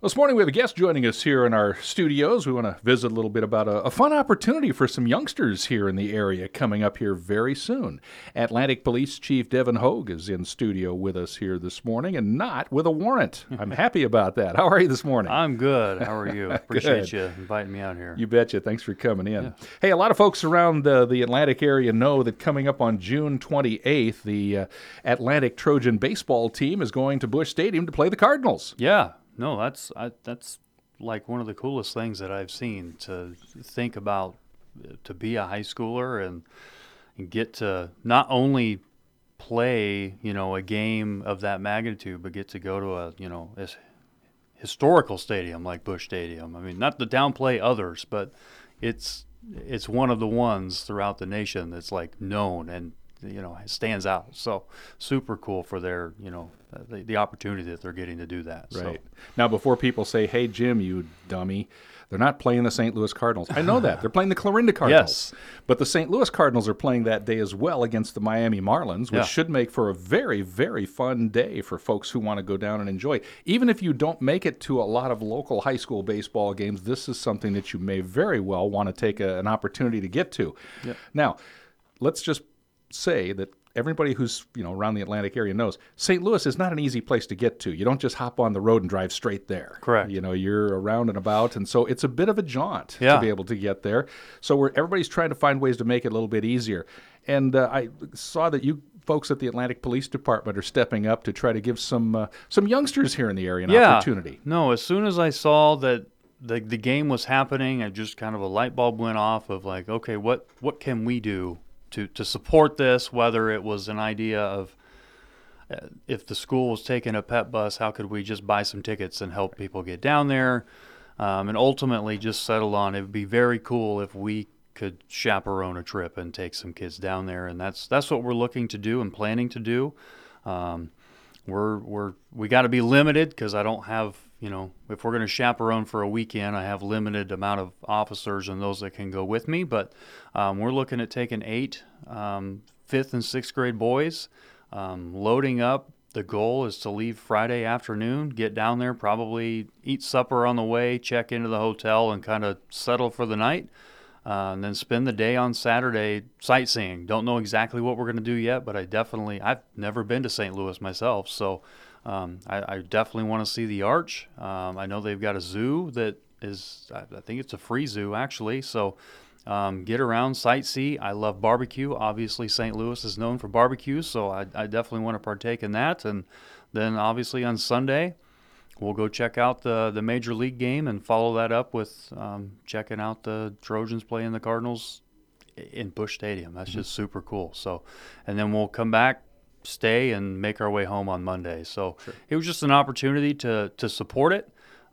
This morning we have a guest joining us here in our studios. We want to visit a little bit about a fun opportunity for some youngsters here in the area coming up here very soon. Atlantic Police Chief Devin Hogue is in studio with us here this morning and not with a warrant. I'm happy about that. How are you this morning? I'm good. How are you? Appreciate you inviting me out here. You betcha. Thanks for coming in. Yeah. Hey, a lot of folks around the Atlantic area know that coming up on June 28th, the Atlantic Trojan baseball team is going to Busch Stadium to play the Cardinals. Yeah. No, that's like one of the coolest things that I've seen, to think about, to be a high schooler and get to not only play, a game of that magnitude, but get to go to a historical stadium like Busch Stadium. I mean, not to downplay others, but it's one of the ones throughout the nation that's like known and stands out. So super cool for their, the opportunity that they're getting to do that. Right. So. Now, before people say, hey, Jim, you dummy, they're not playing the St. Louis Cardinals. I know that. They're playing the Clarinda Cardinals. Yes. But the St. Louis Cardinals are playing that day as well against the Miami Marlins, which should make for a very, very fun day for folks who want to go down and enjoy. Even if you don't make it to a lot of local high school baseball games, this is something that you may very well want to take an opportunity to get to. Yep. Now, let's just say that everybody who's around the Atlantic area knows St. Louis is not an easy place to get to. You don't just hop on the road and drive straight there. Correct. You're around and about, and so it's a bit of a jaunt to be able to get there. So everybody's trying to find ways to make it a little bit easier. And I saw that you folks at the Atlantic Police Department are stepping up to try to give some youngsters here in the area an opportunity. No, as soon as I saw that the game was happening, I just kind of a light bulb went off of like, okay, what can we do to support this, whether it was an idea of if the school was taking a pet bus, how could we just buy some tickets and help people get down there, and ultimately just settle on it would be very cool if we could chaperone a trip and take some kids down there, and that's what we're looking to do and planning to do. We got to be limited because I don't have, if we're going to chaperone for a weekend, I have limited amount of officers and those that can go with me. But we're looking at taking 8 5th and 6th grade boys, loading up. The goal is to leave Friday afternoon, get down there, probably eat supper on the way, check into the hotel, and kind of settle for the night. And then spend the day on Saturday sightseeing. Don't know exactly what we're going to do yet, but I've never been to St. Louis myself, so I definitely want to see the Arch. I know they've got a zoo that is, I think it's a free zoo actually, so get around, sightsee. I love barbecue. Obviously, St. Louis is known for barbecue, so I definitely want to partake in that. And then obviously on Sunday, we'll go check out the Major League game and follow that up with checking out the Trojans playing the Cardinals in Busch Stadium. That's just super cool. So, and then we'll come back, stay, and make our way home on Monday. So It was just an opportunity to support it,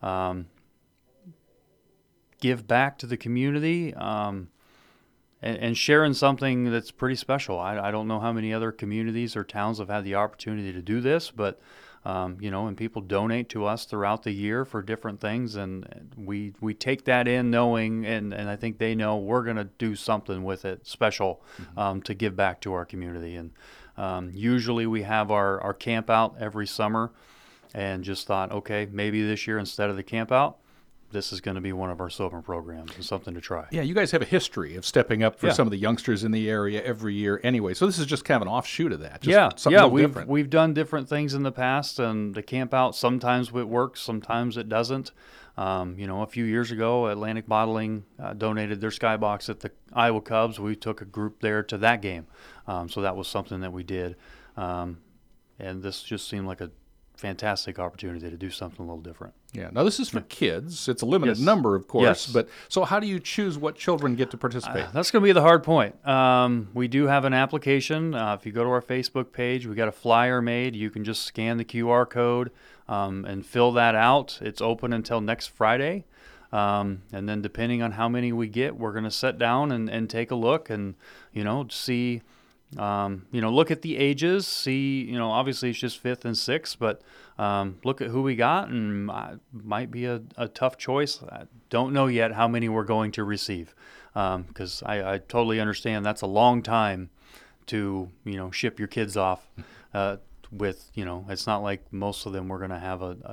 give back to the community, and sharing something that's pretty special. I don't know how many other communities or towns have had the opportunity to do this, but and people donate to us throughout the year for different things, and we take that in knowing, and I think they know we're going to do something with it special to give back to our community. And usually we have our camp out every summer, and just thought, okay, maybe this year instead of the camp out, this is going to be one of our summer programs and something to try. Yeah, you guys have a history of stepping up for some of the youngsters in the area every year anyway. So this is just kind of an offshoot of that. We've done different things in the past, and the camp out, sometimes it works, sometimes it doesn't. A few years ago, Atlantic Bottling donated their skybox at the Iowa Cubs. We took a group there to that game. So that was something that we did. And this just seemed like a fantastic opportunity to do something a little different. Yeah. Now, this is for kids. It's a limited number, of course. Yes. But so how do you choose what children get to participate? That's going to be the hard point. We do have an application. If you go to our Facebook page, we got a flyer made. You can just scan the QR code and fill that out. It's open until next Friday. And then depending on how many we get, we're going to sit down and take a look and, see, look at the ages, see, obviously it's just 5th and 6th, but look at who we got, and might be a tough choice. I don't know yet how many we're going to receive, because I totally understand that's a long time to, ship your kids off with, it's not like most of them we're going to have a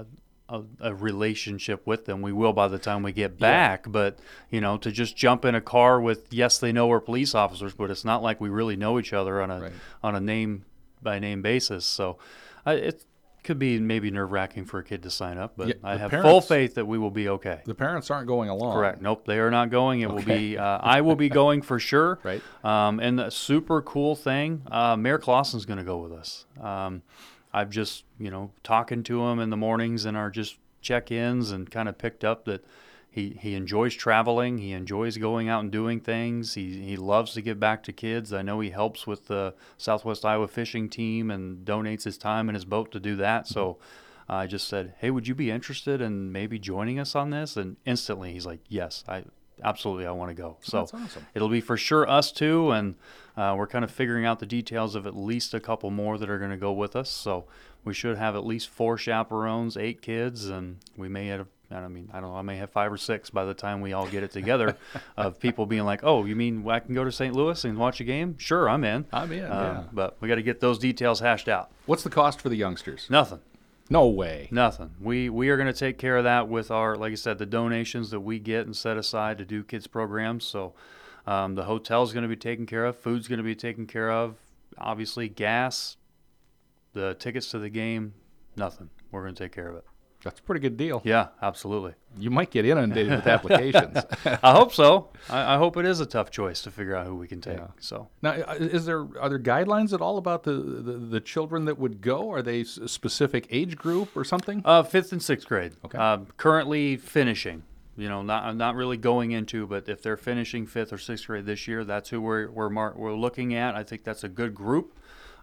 a relationship with them. We will by the time we get back, but to just jump in a car with, yes, they know we're police officers, but it's not like we really know each other on a name by name basis. So it could be maybe nerve-wracking for a kid to sign up, but I have full faith that we will be okay. The parents aren't going along. Correct. Nope, they are not going. It will be I will be going for sure. Right. And the super cool thing, Mayor Clausen's going to go with us. I've just, talking to him in the mornings and our just check-ins, and kind of picked up that he enjoys traveling. He enjoys going out and doing things. He loves to give back to kids. I know he helps with the Southwest Iowa fishing team and donates his time and his boat to do that. So I just said, hey, would you be interested in maybe joining us on this? And instantly he's like, yes, absolutely, I want to go. So that's awesome. It'll be for sure us two, and we're kind of figuring out the details of at least a couple more that are going to go with us. So we should have at least 4 chaperones, 8 kids, and we may have, I don't know, I may have 5 or 6 by the time we all get it together of people being like, oh, you mean I can go to St. Louis and watch a game? Sure, I'm in. Yeah. But we got to get those details hashed out. What's the cost for the youngsters? Nothing. No way. Nothing. We are going to take care of that with our, like I said, the donations that we get and set aside to do kids programs. So the hotel's going to be taken care of. Food's going to be taken care of. Obviously, gas, the tickets to the game, nothing. We're going to take care of it. That's a pretty good deal. Yeah, absolutely. You might get inundated with applications. I hope so. I hope it is a tough choice to figure out who we can take. Yeah. So now, are there guidelines at all about the children that would go? Are they a specific age group or something? 5th and 6th grade. Okay. Currently finishing. Not really going into, but if they're finishing 5th or 6th grade this year, that's who we're looking at. I think that's a good group.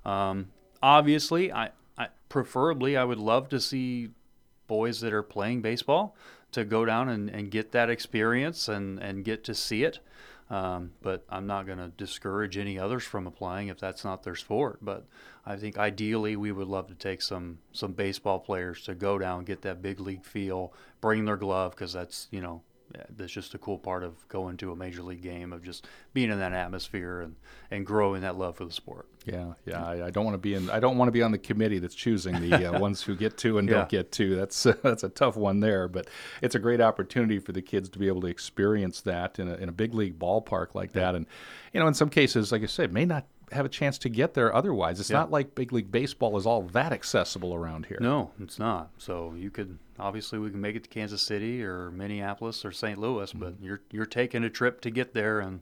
Obviously, I preferably I would love to see boys that are playing baseball to go down and get that experience and get to see it. But I'm not going to discourage any others from applying if that's not their sport. But I think ideally we would love to take some baseball players to go down, get that big league feel, bring their glove, because that's just a cool part of going to a major league game, of just being in that atmosphere and growing that love for the sport. Yeah. I don't want to be on the committee that's choosing the ones who get to and don't get to. That's a tough one there, but it's a great opportunity for the kids to be able to experience that in a big league ballpark like that. And in some cases, like I said, may not have a chance to get there otherwise. It's not like big league baseball is all that accessible around here. No, it's not. So we can make it to Kansas City or Minneapolis or St. Louis, but you're taking a trip to get there. And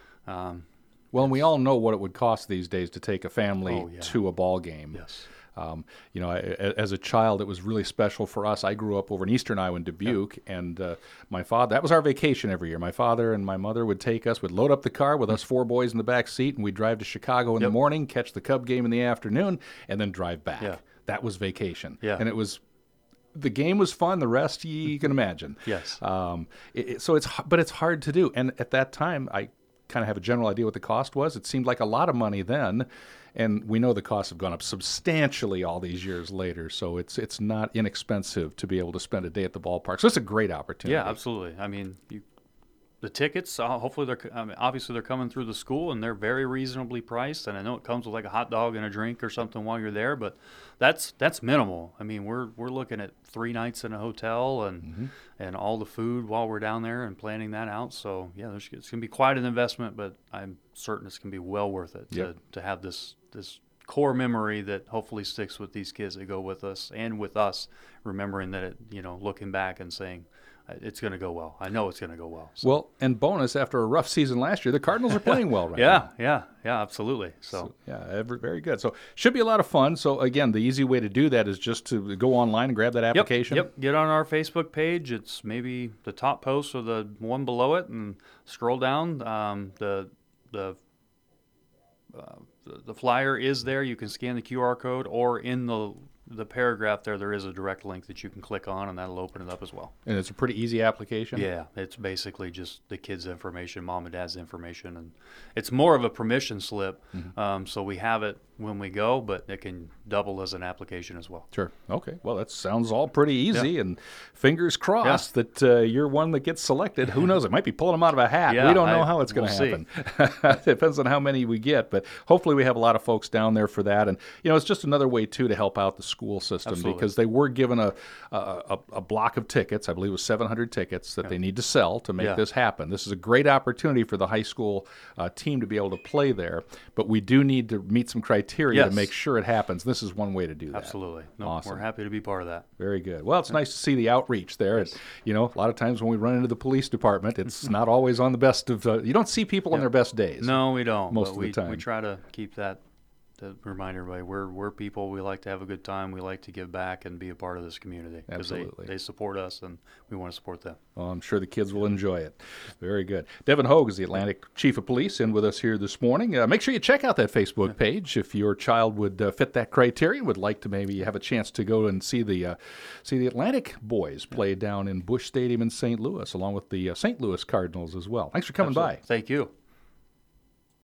and we all know what it would cost these days to take a family to a ball game. Yes. As a child, it was really special for us. I grew up over in eastern Iowa in Dubuque, and my father, that was our vacation every year. My father and my mother would load up the car with us 4 boys in the back seat, and we'd drive to Chicago in the morning, catch the Cub game in the afternoon, and then drive back. Yeah. That was vacation. Yeah. And the game was fun. The rest you can imagine. Yes. But it's hard to do. And at that time, I kind of have a general idea what the cost was. It seemed like a lot of money then, and we know the costs have gone up substantially all these years later. So it's not inexpensive to be able to spend a day at the ballpark. So it's a great opportunity. Yeah, absolutely. I mean, the tickets, hopefully obviously they're coming through the school, and they're very reasonably priced. And I know it comes with like a hot dog and a drink or something while you're there, but that's minimal. I mean, we're looking at 3 nights in a hotel and all the food while we're down there and planning that out. So yeah, it's going to be quite an investment, but I'm certain it's going to be well worth it to have this core memory that hopefully sticks with these kids that go with us and with us, remembering that looking back and saying, it's going to go well. I know it's going to go well. So. Well, and bonus, after a rough season last year, the Cardinals are playing well right now. Yeah, absolutely. So very good. So should be a lot of fun. So again, the easy way to do that is just to go online and grab that application. Yep. Get on our Facebook page. It's maybe the top post or the one below it, and scroll down. The flyer is there. You can scan the QR code, or in the paragraph there is a direct link that you can click on, and that'll open it up as well. And it's a pretty easy application? Yeah, it's basically just the kids' information, mom and dad's information, and it's more of a permission slip. So we have it when we go, but it can double as an application as well. Sure. Okay. Well, that sounds all pretty easy, and fingers crossed that you're one that gets selected. Who knows? It might be pulling them out of a hat. We don't know how it's going to happen. It depends on how many we get, but hopefully we have a lot of folks down there for that. And it's just another way too to help out the school system. Absolutely. Because they were given a block of tickets. I believe it was 700 tickets that they need to sell to make this happen. This is a great opportunity for the high school team to be able to play there, but we do need to meet some criteria to make sure it happens. This is one way to do that. Absolutely. No, Awesome. We're happy to be part of that. Very good. Well, it's nice to see the outreach there. Yes. And, a lot of times when we run into the police department, it's not always on the best of. You don't see people on their best days. No, we don't. Most of the time. We try to keep that. To remind everybody, we're people. We like to have a good time. We like to give back and be a part of this community because they support us and we want to support them. Well, I'm sure the kids will enjoy it. Very good. Devin Hogue is the Atlantic Chief of Police in with us here this morning. Make sure you check out that Facebook page if your child would fit that criteria. Would like to maybe have a chance to go and see the Atlantic boys play down in Busch Stadium in St. Louis, along with the St. Louis Cardinals as well. Thanks for coming by. Thank you.